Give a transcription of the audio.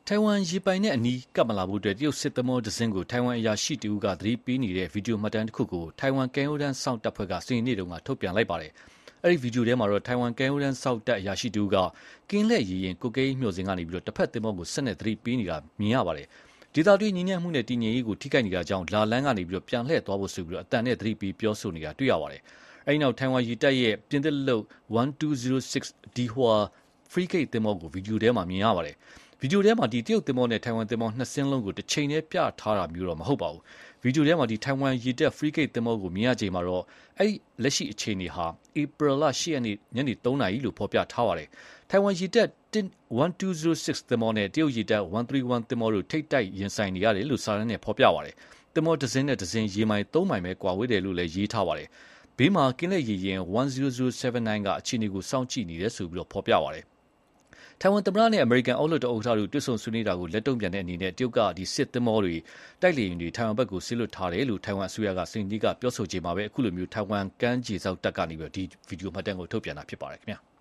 ထိုင်ဝမ်ရေပိုင်နဲ့အနီးကပ်မလာဖို့တရုတ်စစ်သင်္ဘောတစ်စင်းကိုထိုင်ဝမ်အရာရှိတဦးကသတိပေးနေတဲ့ဗီဒီယိုမှတ်တမ်းတစ်ခုကိုထိုင်ဝမ်ကမ်းရိုးတန်းစောင့်တပ်ဖွဲ့ကစနေနေ့တုန်းကထုတ်ပြန်လိုက်ပါတယ်။အဲဒီဗီဒီယိုထဲမှာတော့ထိုင်ဝမ်ကမ်းရိုးတန်းစောင့်တပ်အရာရှိတဦးကကင်းလှည့်ရေရင်ကိုကိန်းမျှော်စင်ကနေတစ်ဖက်သင်္ဘောကိုဆက်နဲ့သတိပေးနေတာမြင်ရပါတယ်။ဒေသတွင်းညီညွတ်မှုနဲ့တည်ငြိမ်ရေးကိုထိခိုက်နေတာကြောင့်လာလန်းကနေပြန်လှည့်သွားဖို့ဆိုပြီးအတန်နဲ့သတိပေးပြောဆိုနေတာတွေ့ရပါတယ်။အဲဒီနောက်ထိုင်ဝမ်ရေတပ်ရဲ့ပြင်သစ်လုပ်1206 Dihua Frigate သင်္ဘောကိုဗီဒီယိုထဲမှာမြင်ရပါတယ်။ဗီဒီယိုထဲမှာတရုတ်သင်္ဘောနဲ့ထိုင်ဝမ်သင်္ဘောနှစ်စင်းလုံးကိုတစ်ချိန်တည်းပြထားတာမျိုးတော့မဟုတ်ပါဘူး။ဗီဒီယိုထဲမှာထိုင်ဝမ်ရေတပ် Frigate သင်္ဘောကိုမြင်ရချိန်မှာတော့အဲဒီလက်ရှိအခြေအနေဟာဧပြီလ8ရက်နေ့ညနေ3နာရီလို့ဖော်ပြထားပါတယ်။ထိုင်ဝမ်ရေတပ်1206သင်္ဘောနဲ့တရုတ်ရေတပ်131သင်္ဘောတို့ထိပ်တိုက်ရင်ဆိုင်နေရတယ်လို့စာတမ်းနဲ့ဖော်ပြပါတယ်။သင်္ဘောတစ်စင်းနဲ့တစ်စင်းရေမိုင်3မိုင်ပဲကွာဝေးတယ်လို့လည်းရေးထားပါတယ်။ဘေးမှာကင်းလက်ရေရင်10079ကအခြေအနေကိုစောင့်ကြည့်နေတယ်ဆိုပြီးဖော်ပြပါတယ်။ထိုင်ဝမ်သမ္မတနဲ့အမေရိကန်အောက်လွှတ်တော်ဥက္ကဋ္ဌတို့တွေ့ဆုံဆွေးနွေးတာကိုလက်တုံ့ပြန်တဲ့အနေနဲ့တရုတ်ကစစ်သင်္ဘောတွေတိုက်လေယာဉ်တွေထိုင်ဝမ်ဘက်ကိုဆေးလွတ်ထားတယ်လို့ထိုင်ဝမ်အစိုးရကစနေနေ့ကပြောဆိုချိန်မှာပဲအခုလိုထိုင်ဝမ်ကမ်းခြေစောင့်တပ်ကနေဒီဗီဒီယိုမှတ်တမ်းကိုထုတ်ပြန်တာဖြစ်ပါတယ်ခင်ဗျာ။